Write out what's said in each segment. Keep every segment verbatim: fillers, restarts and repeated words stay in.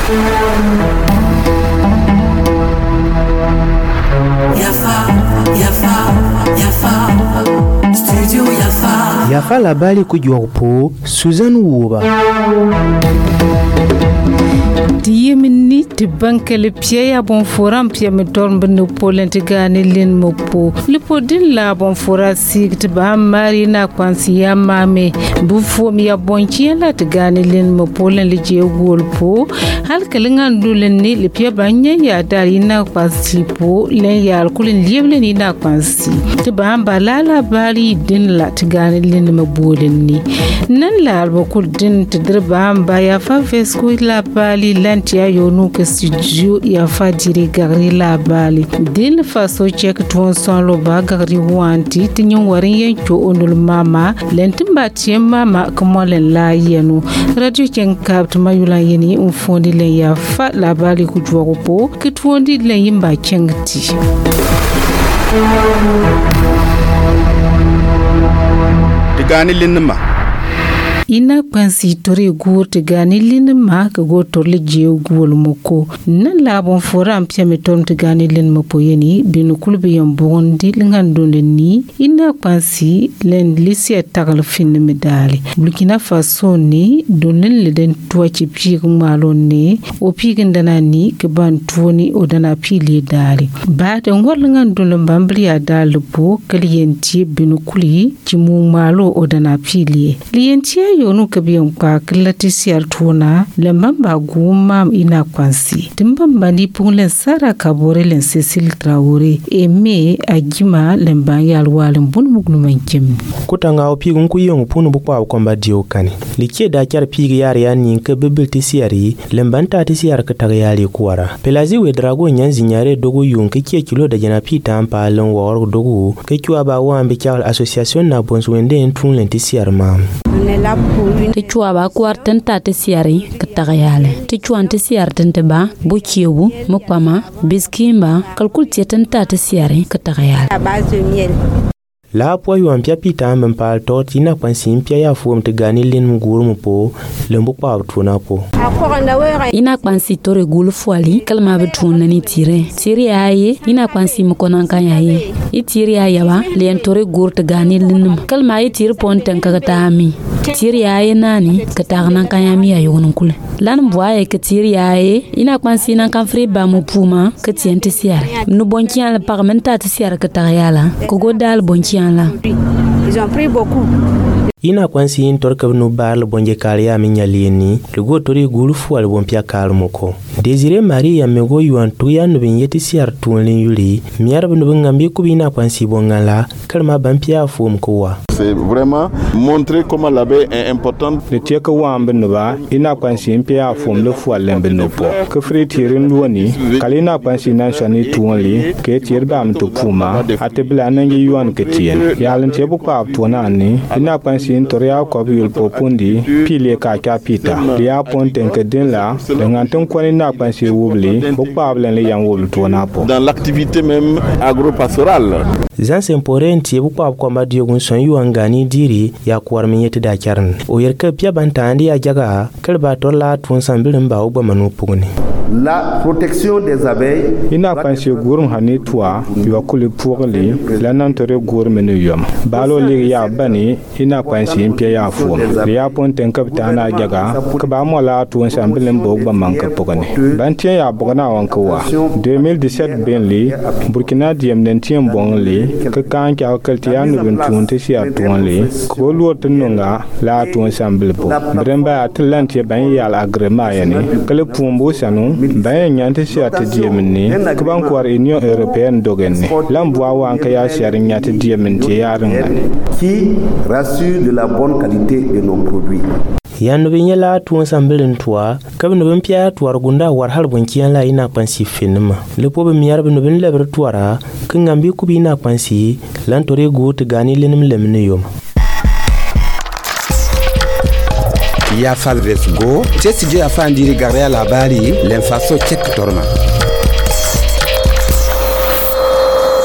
Yafa, Yafa, Yafa, Studio Yafa. Yafa la bali kujwa po Suzanne Wuba. Diyemini tibankele pie ya bon forum pie metorm bene polenti gani lin mopo lipo din la bon fora sig tiba mari na kwansi ya mame bufo mi ya bon chiela tigani lin mopo len lije wolpo hal kelingan dulen ni lipia banya ya dari na kwansi po len ya alkulin lieble ni na kwansi tiba balala bali din la tigani lin mobolen ni nan la albokul din tidraba amba ya fa fesku la bali lantia yonu ke studio ya fadiri gari la bali din faso check ton son lo ba gari wanti tinyon warin yancho onul mama lentin ba tiem mama komolen la yenu radio chen kapt mayula yeni un fondi le ya fa la bali ku jwo po ke tondi le yimba chengti digani linma ina kwansi tori gote gani lin ma ka go torle je gol moko na labon foram pia metom te gani lin mopo yeni binu kulbe yom bondi lingan donde ni ina kwansi len lisia tagal fin medali Burkina Faso ni donen le den tuachi pi malo ne o pi gandana ni ke ban tuoni odana pili dali ba de ngor lingan donde mbambli ya dal po klienti binu kuli jimu malo odana pili lienti yonu kabiyan kwa kilati siyar tona lembamba guma ina kwansi timbamba ni punglen sara kabore len Cecil Traoré eme ajima lemba yalwalen bun mugnu mankem kutanga opigun ku yong punu bu kwa komba dio kani like da kyar pigi yar ya nin ka bibbil ti siyari lembanta ti siyar ka taga yali kuwara pelazi we drago nyanzi nyare dogo yung ke ke kilo da jana pita ampa lon wor dogo ke kiwa ba wa ambi kyal association na bonswende entun len ti siyar mam ti chua ba kwartan ta ti siari katagayale ti chuan ti siar tente ba bu kiewu mukama biskimba kalkul tietan ta ti siari katagayale à base de miel. La po yu ampia pita amben pal tot ina kwansi mpia ya fuom te gani lin muguru mpo lembu pa tuna po ina kwansi tore gulu fuali kalma betuna ni tire tire aye ina kwansi mkonan kanya ye itire aye ba len tore gur te gani lin kalma yi tire ponten kagata ami tire aye nani katagnan kanya mi ayogun kule lan boye ke tire aye ina kwansi nan kan fri ba mu puma ke tiente siare nu bonkian le parlementa te siare katagayala ko godal bonkian. Ils ont pris beaucoup. ina kwansi in torka no bar le bonje kaliya min yalini le go tori gulu fu al bon pia kalmoko Desire Maria mego yuan tuya no bin yeti siar tunlin yuli miar no ngambi ku bina kwansi bongala kalma ban pia fu mkowa. C'est vraiment montrer comment l'abeille est importante. Le tieka wambe no ba ina kwansi pia fu le fu alembe no po ke fritirin luoni kalina kwansi nan shani tunli ke tirba am to puma atebla nan yuan ke tien yalan tebu pa tuna ni ina kwansi Toria Kobil Popundi, Pile Kaka Pita, Lia Ponten Kedela, Langanton Kwanina Pansi Wubli, Bokpablen Lian Wul Tuanapo. Dans l'activité même agro-pastorale. Zan semporenti bukwa kwamba diogun son yuangani diri ya kwarminyeti da kyaran. O yerka pia bantandi ya jaga kalba tola tun sambilin ba ugba manu pugni. La protection des abeilles ina pansi gurum hani twa yo kuli pugli la nantore gurum ne yom balo li ya bani ina pansi pia ya fu ya ponten kapitana jaga ka ba mola tun sambilin ba ugba manka pugni bantia ya bogana wankawa deux mille dix-sept benli Burkina diem nentiem bongli ka kan kya kaltiya no bin tun te sia tunli ko luotin nunga la tun sambilbo bremba atlantie ban ya la agrema yani kale pumbu sanu bayan nyante sia te diemni kban kwar union européenne dogenne lambwa wan ka ya sharin nyate diemni yarin qui rassure de la bonne qualité de nos produits. Yanu binyela tuon sambilin tuwa kabin bin piya tuwar gunda war har bunkiyan la ina kwansi finima lepo be miyar bin bin leber tuwara kin ngambi kubi ina kwansi lan tore gut gani lenim lemne yom ya falres go tesi je afandiri gare labari len faso check torma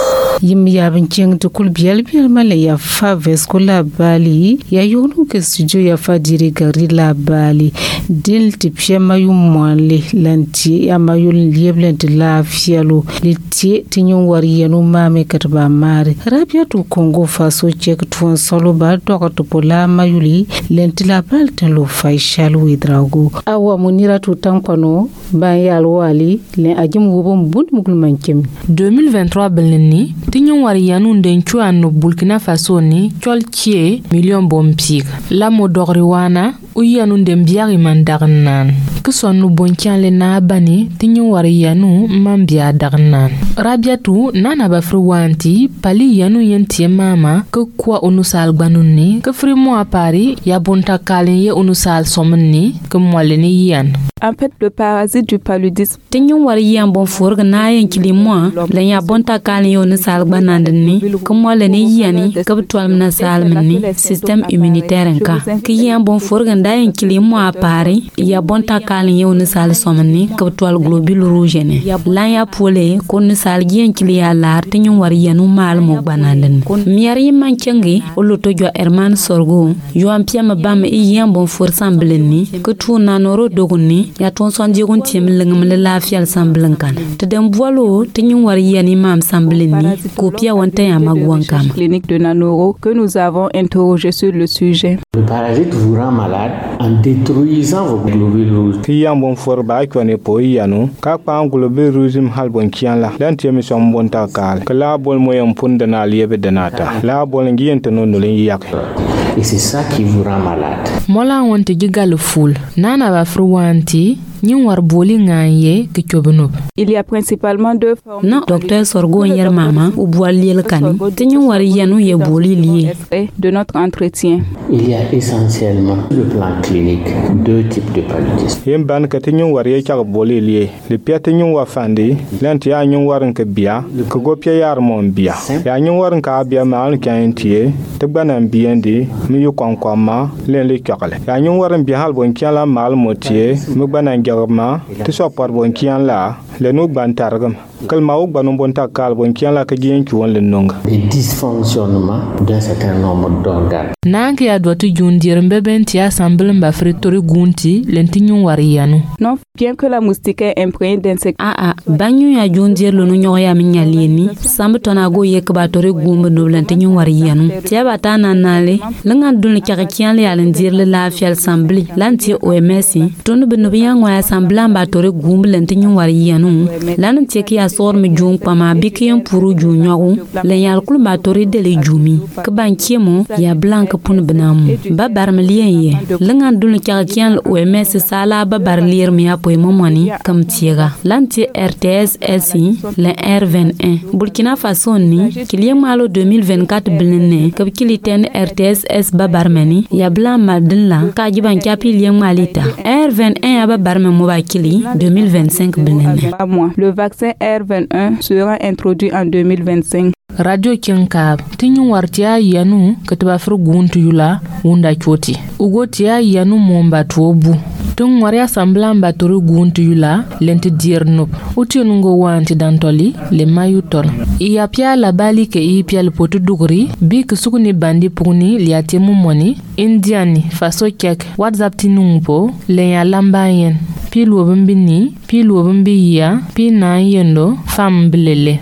yim ya binceng to kul bial bial male ya fa veskola bali ya yonu ke studio ya fa dire gari la bali dil tipshe mayu mole lanti ya mayu lieblent la fialo litie tinyon wari yanu mame katba mare rabia to Congo faso chek tuon solo ba to to pola mayuli lenti la bal lo faishal widrago awa munira to tampano ba yalo wali le ajim wobom bun mugul mankem deux mille vingt-trois belni tinyon wari yanu ndenchu anu Burkina Faso ni cholchie million bompig la modori wana uyanu ndembiari mandarnan kusonu bonkian le na bani tinyon wari yanu mambia darnan rabiatu nana bafru wanti pali yanu yentie mama ke kwa onusal gbanunni ke frimo apari ya bonta kalin ye onusal somni ke mwaleni yan. En fait, le parasite du paludisme. Tinyon wari yan bon forg na yan kilimwa la ya bonta kalin ye onusal gbanandni ke mwaleni yani ke btwal na salmni système immunitaire nka ke yan bon forg nda yan kilimwa apari ya bonta kalin ye onusal somni ke btwal globule rouge ne la ya pole ko onusal gen kiliya lar tinyon wari yanu mal mo gbanandni miyari manchengi oloto jo Herman Sorgo yo ampia mabam e yan bon for samblenni ke tu nanoro doguni ya ton son digun tiemlengam le lafial samblenkan te dem bolo tinyon wari yani mam samblenni ko pia wonta ya magwankam clinique de Nanoro que nous avons interrogé sur le sujet. Le parasite vous rend malade en détruisant vos globules rouges. Ki yan bon for ba ko ne po yanu ka pa globule rouge hal bon kian la dan tiemi som bon takal kala bol moyam punda na liebe denata la bol ngien teno no len yak. Et c'est ça qui vous rend malade. Mola wonte gigal ful nana ba fruwanti nyin war boli nganye ke chobno. Il y a principalement deux formes. Non, docteur Sorgo yer mama ou boil liel kan. Tinyon war yanu ye boli lié de notre entretien. Il y a essentiellement le plan clinique deux types de paludisme. Yem ban ka tinyon war ye chak boli lié. Le pia tinyon wa fandi, lent ya nyon war ke bia, ko go pia yar mon bia. Ya nyon war ka bia mal kan tie, te banan biendi, mi yu konkwama, len le chakale. Ya nyon war bia hal bon kiala mal motie, mi banan ma te so par bon kian la le no ban targam kalma o banon bon takal bon kian la ka gien ki won le nonga des dysfonctionnements d'un certain nombre d'organes nank ya dotu jundir mbebenti assemble mba fritori gunti lentinyu wariyanu non bien que la moustique est imprégnée d'insectes ah ah banyu ya jundir lo no nyoya minyalieni sambe tona go yek ba tore gumbe no lentinyu wariyanu tia bata nanale lenga dun kaka kian le alendir le la fial assembly lanti O M S tonu beno biya ngwa assembly mba tore gumbe lentinyu wariyanu lan teki asor mi jung pama bikien puru junyogu le yal kul mba tore dele jumi ke bankiemo ya blanc pun benam ba barmelien ye lenga dun kaka kian O M S sala ba bar lir mi apoy momoni kam tiega lanti R T S S le R vingt et un Burkina Faso ni kilien malo deux mille vingt-quatre bilene ke kiliten R T S S ba barmeni ya blanc madilla ka jiban kapi lien malita R vingt et un ya ba barme mo ba kili deux mille vingt-cinq bilene. Le vaccin R vingt et un sera introduit en deux mille vingt-cinq. Radio Kinkab tinyu wartia yanu kataba fru guntu yula wunda choti ugotia yanu momba tuobu tung waria sambla mbaturu guntu yula lenti dirnup uti nungo wanti dantoli le mayutol iya pia la bali ke i pia le potu dugri bi kusukuni bandi puni liate mumoni indiani faso kek whatsapp tinumpo le ya lambayen pi luobumbini pi luobumbiya pi na yendo fam bilele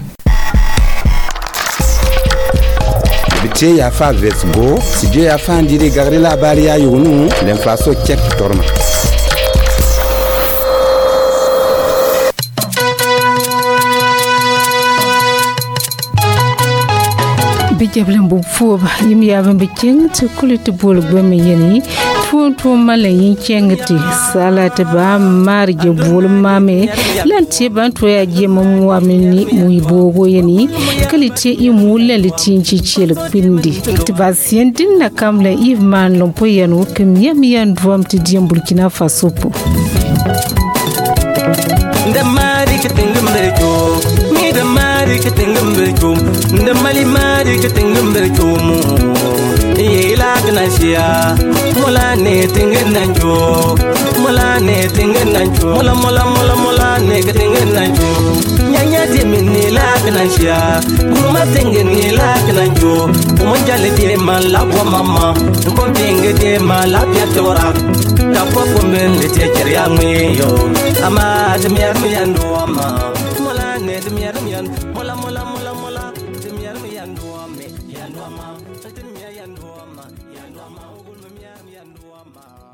Bite ya fa vesgo sije ya fa ndiri gagri la bari ya yunu l'inflation check torma bijablen bu foba yim yaban bikin to kulit bol gwame yeni fon to mala yin chengti salata ba marje bol mame lanti ban to ya je mamu amini mu bogo yeni kalite i mulle litinci chel pindi tiba sientin na kamla ivman lompo yanu kem yam yan drum ti diem Burkina Faso po the mari kitinga mrejo mi the mari ke tingum berjum nda mali mari ke tingum berjum ye la gna sia mola ne tingin nanjo mola ne tingin nanjo mola mola mola mola ne ke tingin nanjo nyanya de min ni la gna sia kuma tingin ni la gna jo mo jale de mal la bo mama ko tinge de mal la pya tora ta ko ko men le te ker ya mi yo ama de mi mi ando ama mola ne de mi mi mola mola mola mola de mi mi ando ama ya ando ama de mi ya ando ama ya ando ama ugul mi mi ando ama